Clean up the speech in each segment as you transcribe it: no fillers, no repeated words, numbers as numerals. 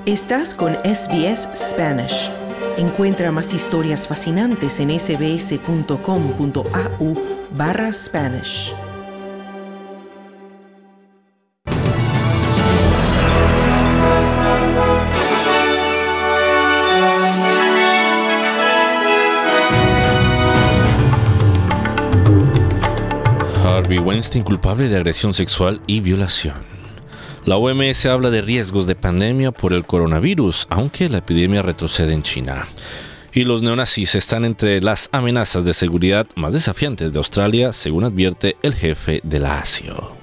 Estás con SBS Spanish. Encuentra más historias fascinantes en sbs.com.au/Spanish. Harvey Weinstein culpable de agresión sexual y violación. La OMS habla de riesgos de pandemia por el coronavirus, aunque la epidemia retrocede en China. Y los neonazis están entre las amenazas de seguridad más desafiantes de Australia, según advierte el jefe de la ASIO.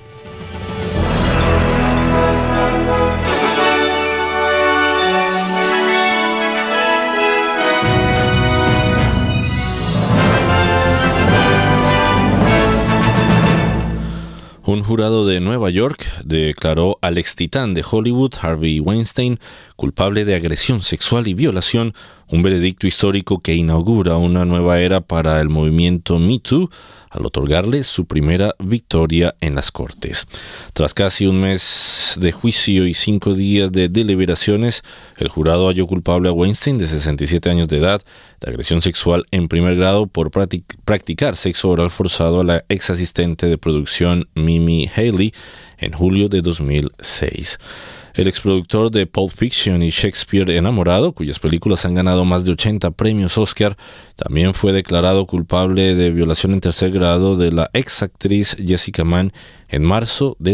Un jurado de Nueva York declaró al extitán de Hollywood, Harvey Weinstein, culpable de agresión sexual y violación, un veredicto histórico que inaugura una nueva era para el movimiento Me Too, al otorgarle su primera victoria en las Cortes. Tras casi un mes de juicio y 5 días de deliberaciones, el jurado halló culpable a Weinstein, de 67 años de edad, de agresión sexual en primer grado por practicar sexo oral forzado a la ex asistente de producción Mimi Haley en julio de 2006. El exproductor de Pulp Fiction y Shakespeare Enamorado, cuyas películas han ganado más de 80 premios Oscar, también fue declarado culpable de violación en tercer grado de la ex actriz Jessica Mann en marzo de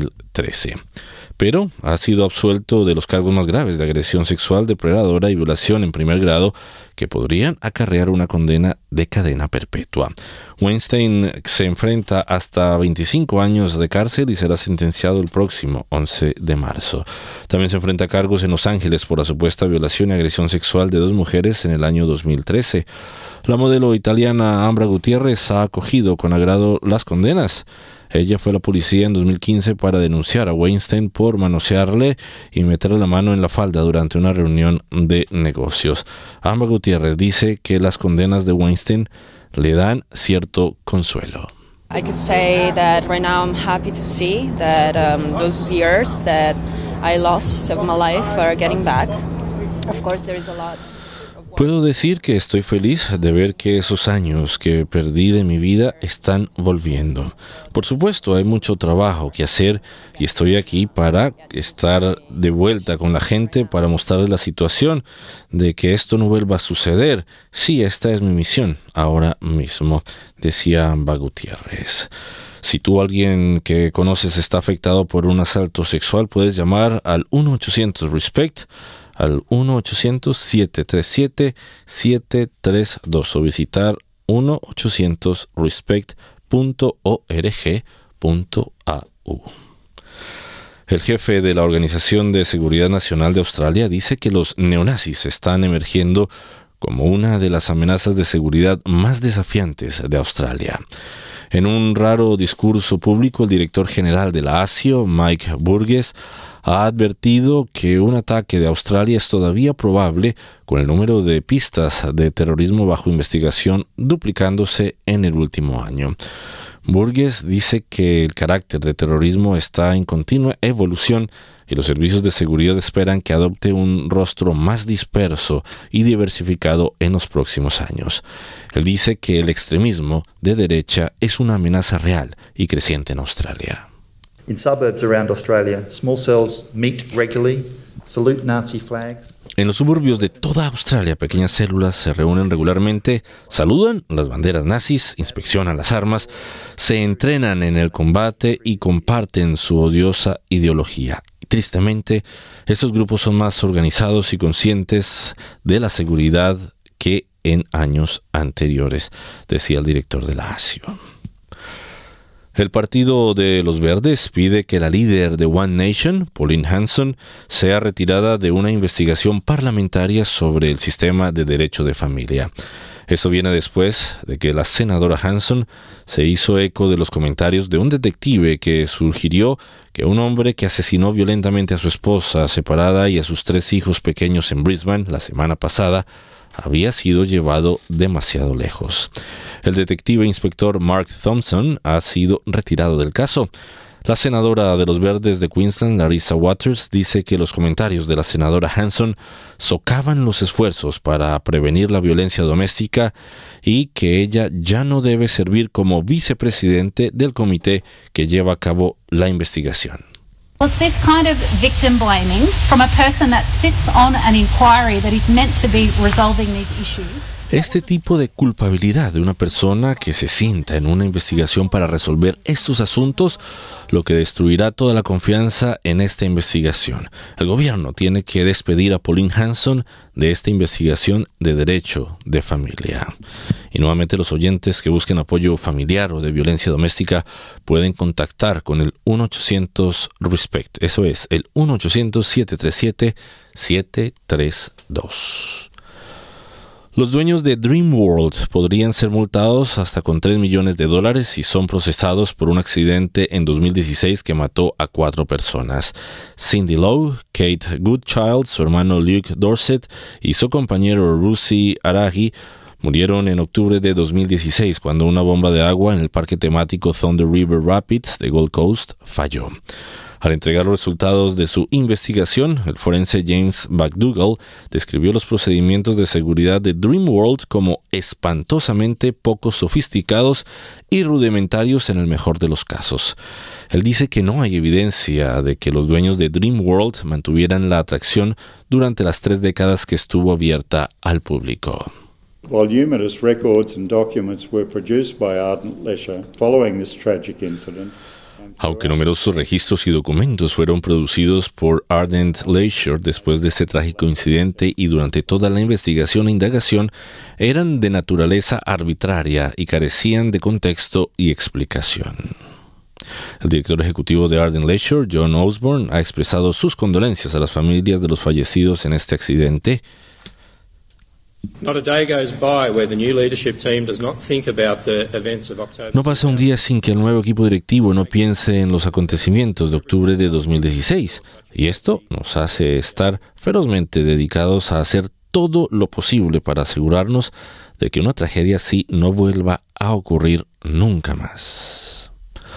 2013. Pero ha sido absuelto de los cargos más graves de agresión sexual, depredadora y violación en primer grado, que podrían acarrear una condena de cadena perpetua. Weinstein se enfrenta hasta 25 años de cárcel y será sentenciado el próximo 11 de marzo. También se enfrenta a cargos en Los Ángeles por la supuesta violación y agresión sexual de 2 mujeres en el año 2013. La modelo italiana Ambra Gutiérrez ha acogido con agrado las condenas. Ella fue a la policía en 2015 para denunciar a Weinstein por manosearle y meterle la mano en la falda durante una reunión de negocios. Ambra Gutiérrez dice que las condenas de Weinstein le dan cierto consuelo. I could say that right now I'm happy to see that those years that I lost of my life are getting back. Of course, there is a lot. Puedo decir que estoy feliz de ver que esos años que perdí de mi vida están volviendo. Por supuesto, hay mucho trabajo que hacer y estoy aquí para estar de vuelta con la gente, para mostrarles la situación de que esto no vuelva a suceder. Sí, esta es mi misión ahora mismo, decía Ambra Gutiérrez. Si tú o alguien que conoces está afectado por un asalto sexual, puedes llamar al 1-800-RESPECT, al 1-800-737-732 o visitar 1-800-respect.org.au. El jefe de la Organización de Seguridad Nacional de Australia dice que los neonazis están emergiendo como una de las amenazas de seguridad más desafiantes de Australia. En un raro discurso público, el director general de la ASIO, Mike Burgess, ha advertido que un ataque de Australia es todavía probable, con el número de pistas de terrorismo bajo investigación duplicándose en el último año. Burgess dice que el carácter de terrorismo está en continua evolución y los servicios de seguridad esperan que adopte un rostro más disperso y diversificado en los próximos años. Él dice que el extremismo de derecha es una amenaza real y creciente en Australia. In suburbs around Australia, small cells meet regularly, salute Nazi flags. En los suburbios de toda Australia, pequeñas células se reúnen regularmente, saludan las banderas nazis, inspeccionan las armas, se entrenan en el combate y comparten su odiosa ideología. Y tristemente, estos grupos son más organizados y conscientes de la seguridad que en años anteriores, decía el director de la ASIO. El Partido de los Verdes pide que la líder de One Nation, Pauline Hanson, sea retirada de una investigación parlamentaria sobre el sistema de derecho de familia. Esto viene después de que la senadora Hanson se hizo eco de los comentarios de un detective que sugirió que un hombre que asesinó violentamente a su esposa separada y a sus 3 hijos pequeños en Brisbane la semana pasada había sido llevado demasiado lejos. El detective inspector Mark Thompson ha sido retirado del caso. La senadora de los Verdes de Queensland, Larissa Waters, dice que los comentarios de la senadora Hanson socavan los esfuerzos para prevenir la violencia doméstica y que ella ya no debe servir como vicepresidente del comité que lleva a cabo la investigación. It's this kind of victim blaming from a person that sits on an inquiry that is meant to be resolving these issues. Este tipo de culpabilidad de una persona que se sienta en una investigación para resolver estos asuntos, lo que destruirá toda la confianza en esta investigación. El gobierno tiene que despedir a Pauline Hanson de esta investigación de derecho de familia. Y nuevamente los oyentes que busquen apoyo familiar o de violencia doméstica pueden contactar con el 1-800-RESPECT. Eso es, el 1-800-737-732. Los dueños de Dreamworld podrían ser multados hasta con $3 millones si son procesados por un accidente en 2016 que mató a 4 personas. Cindy Lowe, Kate Goodchild, su hermano Luke Dorset y su compañero Rusi Aragi murieron en octubre de 2016 cuando una bomba de agua en el parque temático Thunder River Rapids de Gold Coast falló. Al entregar los resultados de su investigación, el forense James McDougall describió los procedimientos de seguridad de Dreamworld como espantosamente poco sofisticados y rudimentarios en el mejor de los casos. Él dice que no hay evidencia de que los dueños de Dreamworld mantuvieran la atracción durante las 3 décadas que estuvo abierta al público. Voluminous records and documents were produced by Ardent Leisure following this tragic incident. Aunque numerosos registros y documentos fueron producidos por Ardent Leisure después de este trágico incidente y durante toda la investigación e indagación, eran de naturaleza arbitraria y carecían de contexto y explicación. El director ejecutivo de Ardent Leisure, John Osborne, ha expresado sus condolencias a las familias de los fallecidos en este accidente. No pasa un día sin que el nuevo equipo directivo no piense en los acontecimientos de octubre de 2016. Y esto nos hace estar ferozmente dedicados a hacer todo lo posible para asegurarnos de que una tragedia así no vuelva a ocurrir nunca más.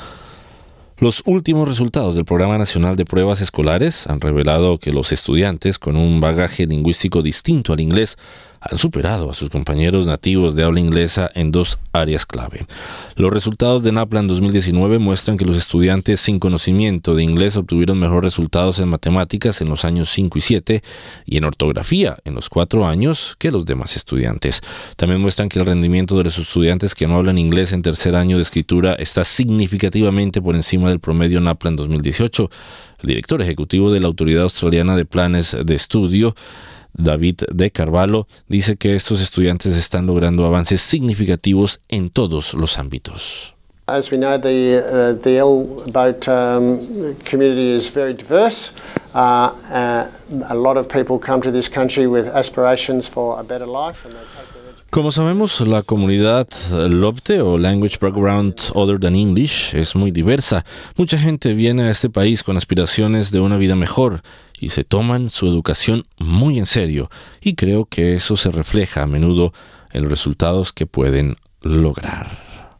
Los últimos resultados del Programa Nacional de Pruebas Escolares han revelado que los estudiantes con un bagaje lingüístico distinto al inglés han superado a sus compañeros nativos de habla inglesa en 2 áreas clave. Los resultados de NAPLAN 2019 muestran que los estudiantes sin conocimiento de inglés obtuvieron mejores resultados en matemáticas en los años 5 y 7 y en ortografía en los 4 años que los demás estudiantes. También muestran que el rendimiento de los estudiantes que no hablan inglés en tercer año de escritura está significativamente por encima del promedio NAPLAN 2018. El director ejecutivo de la Autoridad Australiana de Planes de Estudio, David de Carvalho, dice que estos estudiantes están logrando avances significativos en todos los ámbitos. As we know, the L-boat community is very diverse. A lot of people come to this country with aspirations for a better life, and they take their education. Como sabemos, la comunidad LOBTE o Language Background Other Than English es muy diversa. Mucha gente viene a este país con aspiraciones de una vida mejor y se toman su educación muy en serio, y creo que eso se refleja a menudo en los resultados que pueden lograr.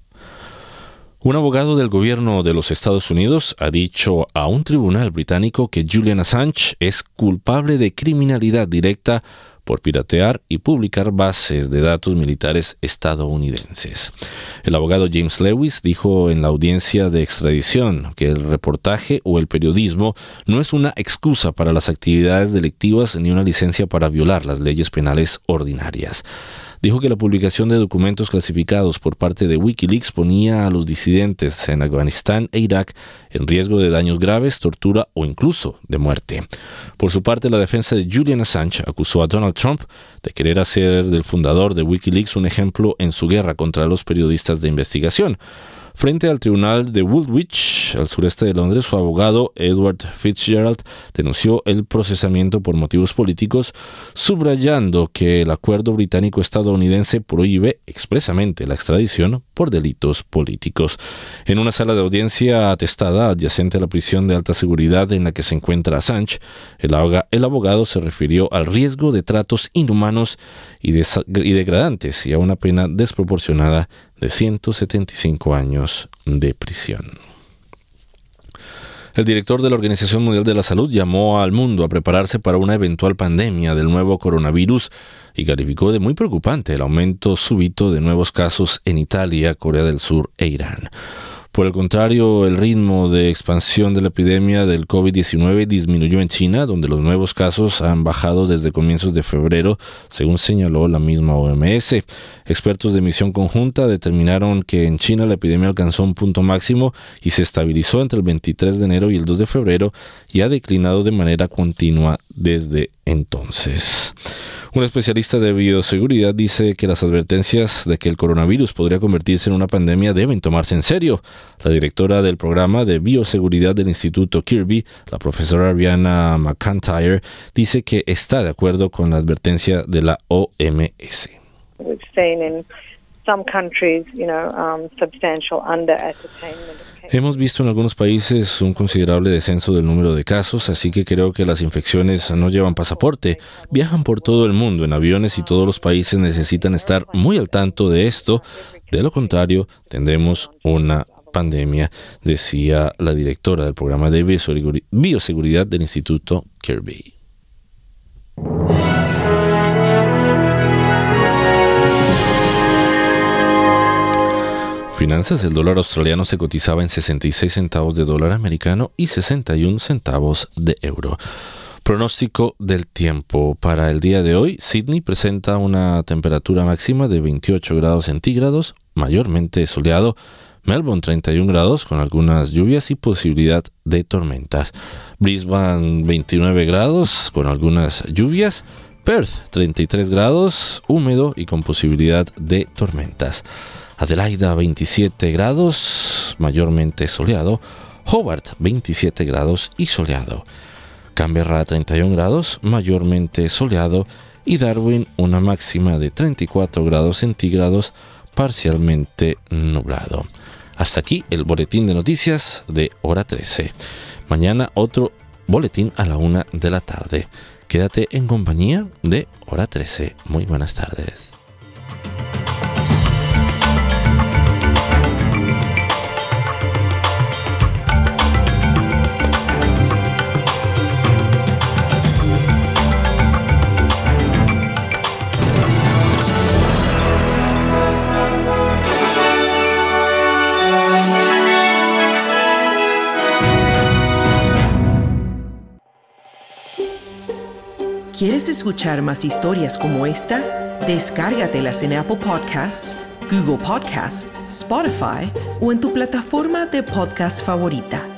Un abogado del gobierno de los Estados Unidos ha dicho a un tribunal británico que Julian Assange es culpable de criminalidad directa por piratear y publicar bases de datos militares estadounidenses. El abogado James Lewis dijo en la audiencia de extradición que el reportaje o el periodismo no es una excusa para las actividades delictivas ni una licencia para violar las leyes penales ordinarias. Dijo que la publicación de documentos clasificados por parte de Wikileaks ponía a los disidentes en Afganistán e Irak en riesgo de daños graves, tortura o incluso de muerte. Por su parte, la defensa de Julian Assange acusó a Donald Trump de querer hacer del fundador de Wikileaks un ejemplo en su guerra contra los periodistas de investigación. Frente al tribunal de Woolwich, al sureste de Londres, su abogado Edward Fitzgerald denunció el procesamiento por motivos políticos, subrayando que el acuerdo británico-estadounidense prohíbe expresamente la extradición por delitos políticos. En una sala de audiencia atestada adyacente a la prisión de alta seguridad en la que se encuentra Assange, el abogado se refirió al riesgo de tratos inhumanos y degradantes y a una pena desproporcionada de 175 años de prisión. El director de la Organización Mundial de la Salud llamó al mundo a prepararse para una eventual pandemia del nuevo coronavirus y calificó de muy preocupante el aumento súbito de nuevos casos en Italia, Corea del Sur e Irán. Por el contrario, el ritmo de expansión de la epidemia del COVID-19 disminuyó en China, donde los nuevos casos han bajado desde comienzos de febrero, según señaló la misma OMS. Expertos de misión conjunta determinaron que en China la epidemia alcanzó un punto máximo y se estabilizó entre el 23 de enero y el 2 de febrero y ha declinado de manera continua desde entonces. Un especialista de bioseguridad dice que las advertencias de que el coronavirus podría convertirse en una pandemia deben tomarse en serio. La directora del programa de bioseguridad del Instituto Kirby, la profesora Ariana McIntyre, dice que está de acuerdo con la advertencia de la OMS. We've seen in some countries, substantial under-ascertainment. Hemos visto en algunos países un considerable descenso del número de casos, así que creo que las infecciones no llevan pasaporte. Viajan por todo el mundo en aviones y todos los países necesitan estar muy al tanto de esto. De lo contrario, tendremos una pandemia, decía la directora del programa de bioseguridad del Instituto Kirby. Finanzas, el dólar australiano se cotizaba en 66 centavos de dólar americano y 61 centavos de euro. Pronóstico del tiempo. Para el día de hoy, Sydney presenta una temperatura máxima de 28 grados centígrados, mayormente soleado. Melbourne 31 grados con algunas lluvias y posibilidad de tormentas. Brisbane 29 grados con algunas lluvias. Perth 33 grados, húmedo y con posibilidad de tormentas. Adelaida 27 grados, mayormente soleado. Hobart 27 grados y soleado. Canberra 31 grados, mayormente soleado. Y Darwin una máxima de 34 grados centígrados, parcialmente nublado. Hasta aquí el boletín de noticias de Hora 13. Mañana otro boletín a la 1 de la tarde. Quédate en compañía de Hora 13. Muy buenas tardes. ¿Quieres escuchar más historias como esta? Descárgatelas en Apple Podcasts, Google Podcasts, Spotify o en tu plataforma de podcast favorita.